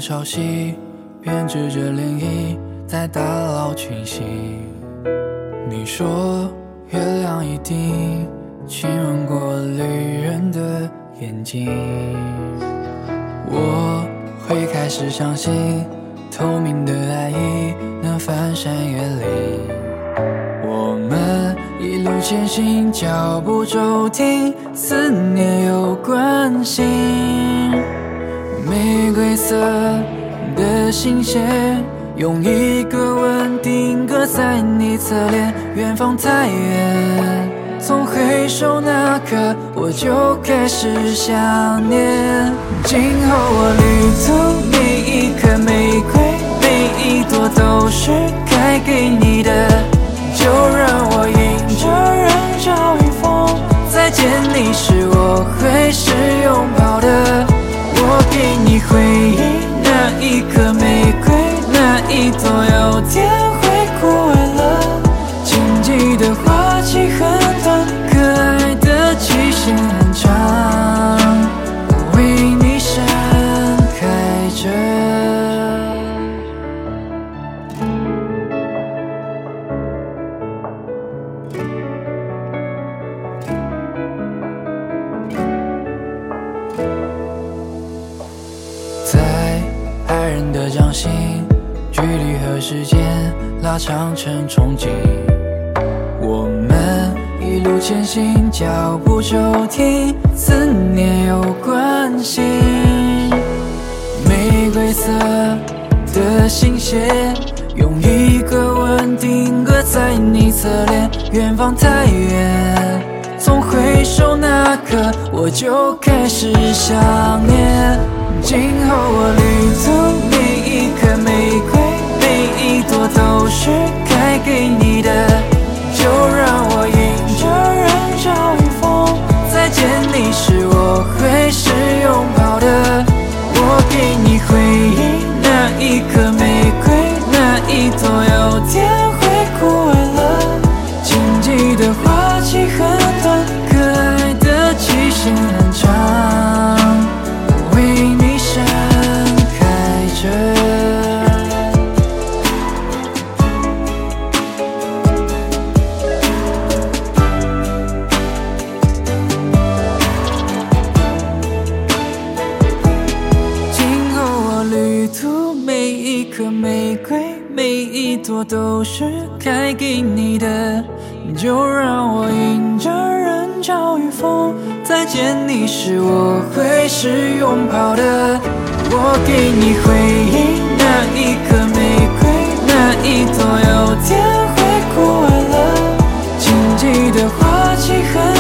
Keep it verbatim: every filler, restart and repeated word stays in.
潮汐编织着涟漪，在大佬群星。你说月亮一定亲吻过旅人的眼睛，我会开始相信透明的爱意能翻山越岭。我们一路前行，脚步骤停，思念有关心。玫瑰色的信线，用一个吻定格在你侧脸，远方太远，从回首那刻我就开始想念。今后我旅途每一颗玫瑰，每一朵都是该给你的，就让我迎着人潮与风，再见你时我会是拥抱的。我给你回忆那一颗玫瑰，那一朵有天会枯萎了，请记得花期很短，可爱的期限很长，我为你盛开着。在爱人的掌心，距离和时间拉长成憧憬。我们一路前行，脚步骤停，思念有关系。玫瑰色的信线，用一个吻定格在你侧脸，远方太远，从回首那刻我就开始想念。今后我旅途每一颗玫瑰，每一朵都是该给你的，就让我迎着人潮与风，再见你时我会是拥抱的。我给你回忆那一颗玫瑰，那一朵有天会枯萎了，请记得花期很短，可爱的期限很长，我为你盛开着。每一颗玫瑰，每一朵都是该给你的，就让我迎着人潮与风，再见你时我会是拥抱的。我给你回忆那一颗玫瑰，那一朵有天会枯萎了，请记得花期很